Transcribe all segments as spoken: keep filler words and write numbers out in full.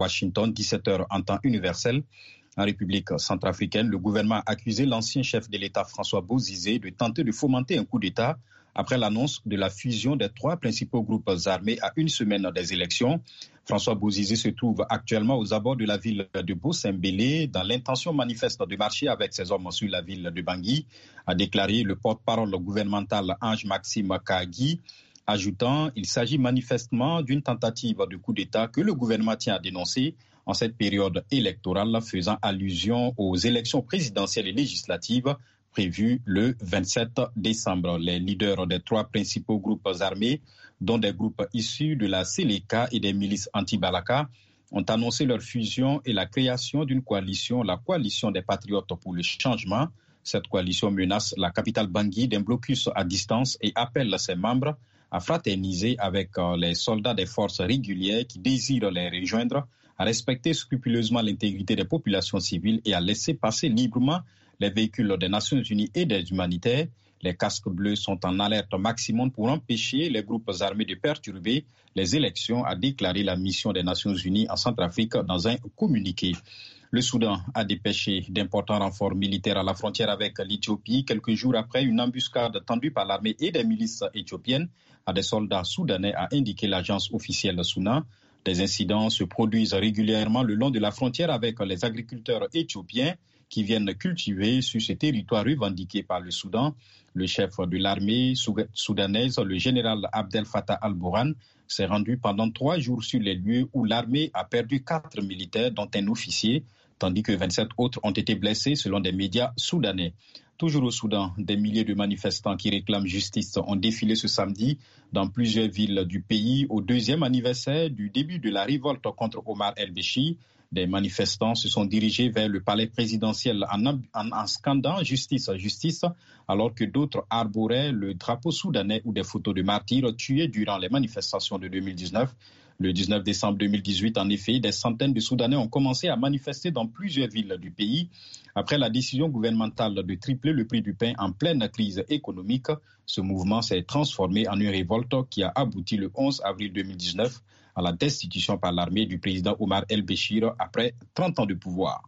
Washington, dix-sept heures en temps universel. En République centrafricaine, le gouvernement a accusé l'ancien chef de l'État François Bozizé de tenter de fomenter un coup d'État après l'annonce de la fusion des trois principaux groupes armés à une semaine des élections. François Bozizé se trouve actuellement aux abords de la ville de Bosembélé dans l'intention manifeste de marcher avec ses hommes sur la ville de Bangui, a déclaré le porte-parole gouvernemental Ange-Maxime Kagui, ajoutant qu'il s'agit manifestement d'une tentative de coup d'État que le gouvernement tient à dénoncer en cette période électorale, faisant allusion aux élections présidentielles et législatives prévues le vingt-sept décembre. Les leaders des trois principaux groupes armés, dont des groupes issus de la Séléka et des milices anti-Balaka, ont annoncé leur fusion et la création d'une coalition, la coalition des patriotes pour le changement. Cette coalition menace la capitale Bangui d'un blocus à distance et appelle ses membres à fraterniser avec les soldats des forces régulières qui désirent les rejoindre, à respecter scrupuleusement l'intégrité des populations civiles et à laisser passer librement les véhicules des Nations Unies et des humanitaires. Les casques bleus sont en alerte maximum pour empêcher les groupes armés de perturber les élections, a déclaré la mission des Nations Unies en Centrafrique dans un communiqué. Le Soudan a dépêché d'importants renforts militaires à la frontière avec l'Éthiopie quelques jours après une embuscade tendue par l'armée et des milices éthiopiennes à des soldats soudanais, a indiqué l'agence officielle Souna. Des incidents se produisent régulièrement le long de la frontière avec les agriculteurs éthiopiens qui viennent cultiver sur ces territoires revendiqués par le Soudan. Le chef de l'armée soudanaise, le général Abdel Fattah al-Burhan, s'est rendu pendant trois jours sur les lieux où l'armée a perdu quatre militaires, dont un officier, tandis que vingt-sept autres ont été blessés selon des médias soudanais. Toujours au Soudan, des milliers de manifestants qui réclament justice ont défilé ce samedi dans plusieurs villes du pays au deuxième anniversaire du début de la révolte contre Omar el-Béchir. Des manifestants se sont dirigés vers le palais présidentiel en, en, en scandant « Justice, justice », alors que d'autres arboraient le drapeau soudanais ou des photos de martyrs tués durant les manifestations de deux mille dix-neuf. Le dix-neuf décembre deux mille dix-huit, en effet, des centaines de Soudanais ont commencé à manifester dans plusieurs villes du pays. Après la décision gouvernementale de tripler le prix du pain en pleine crise économique, ce mouvement s'est transformé en une révolte qui a abouti le onze avril deux mille dix-neuf à la destitution par l'armée du président Omar el-Béchir après trente ans de pouvoir.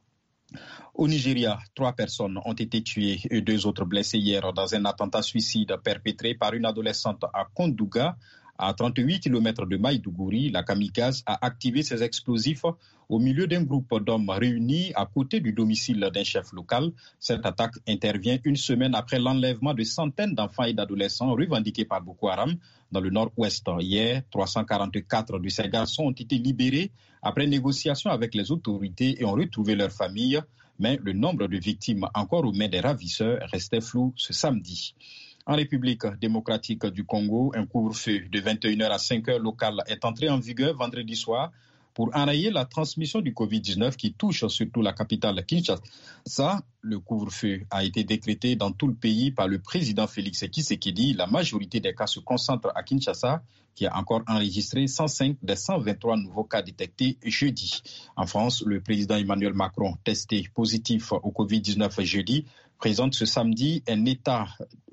Au Nigeria, trois personnes ont été tuées et deux autres blessées hier dans un attentat suicide perpétré par une adolescente à Kondouga, à trente-huit kilomètres de Maïdougouri. La kamikaze a activé ses explosifs au milieu d'un groupe d'hommes réunis à côté du domicile d'un chef local. Cette attaque intervient une semaine après l'enlèvement de centaines d'enfants et d'adolescents revendiqués par Boko Haram dans le nord-ouest. Hier, trois cent quarante-quatre de ces garçons ont été libérés après négociation avec les autorités et ont retrouvé leurs familles. Mais le nombre de victimes encore aux mains des ravisseurs restait flou ce samedi. En République démocratique du Congo, un couvre-feu de vingt et une heures à cinq heures local est entré en vigueur vendredi soir pour enrayer la transmission du covid dix-neuf qui touche surtout la capitale Kinshasa. Le couvre-feu a été décrété dans tout le pays par le président Félix Tshisekedi. La majorité des cas se concentrent à Kinshasa, qui a encore enregistré cent cinq des cent vingt-trois nouveaux cas détectés jeudi. En France, le président Emmanuel Macron, testé positif au covid dix-neuf jeudi, présente ce samedi un état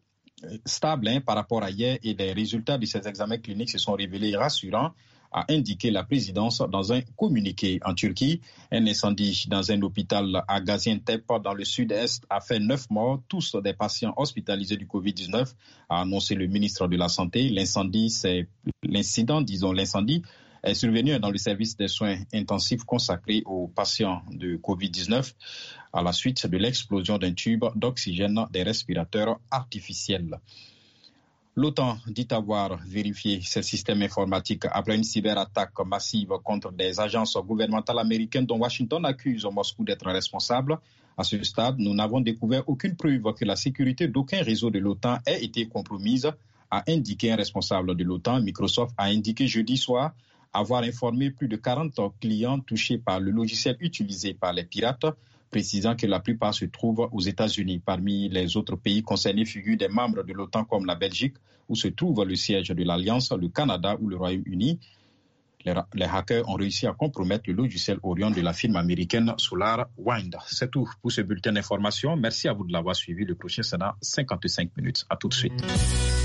stable hein, par rapport à hier et les résultats de ces examens cliniques se sont révélés rassurants, a indiqué la présidence dans un communiqué. En Turquie, un incendie dans un hôpital à Gaziantep dans le sud-est a fait neuf morts, tous des patients hospitalisés du covid dix-neuf, a annoncé le ministre de la Santé. L'incendie, c'est l'incident, disons l'incendie, est survenu dans le service des soins intensifs consacré aux patients de covid dix-neuf à la suite de l'explosion d'un tube d'oxygène des respirateurs artificiels. L'OTAN dit avoir vérifié ses systèmes informatiques après une cyberattaque massive contre des agences gouvernementales américaines dont Washington accuse Moscou d'être responsable. À ce stade, nous n'avons découvert aucune preuve que la sécurité d'aucun réseau de l'OTAN ait été compromise, a indiqué un responsable de l'OTAN. Microsoft a indiqué jeudi soir avoir informé plus de quarante clients touchés par le logiciel utilisé par les pirates, précisant que la plupart se trouvent aux États-Unis. Parmi les autres pays concernés figurent des membres de l'OTAN comme la Belgique, où se trouve le siège de l'Alliance, le Canada ou le Royaume-Uni. Les, les hackers ont réussi à compromettre le logiciel Orion de la firme américaine SolarWind. C'est tout pour ce bulletin d'information. Merci à vous de l'avoir suivi. Le prochain, c'est dans cinquante-cinq minutes. À tout de suite.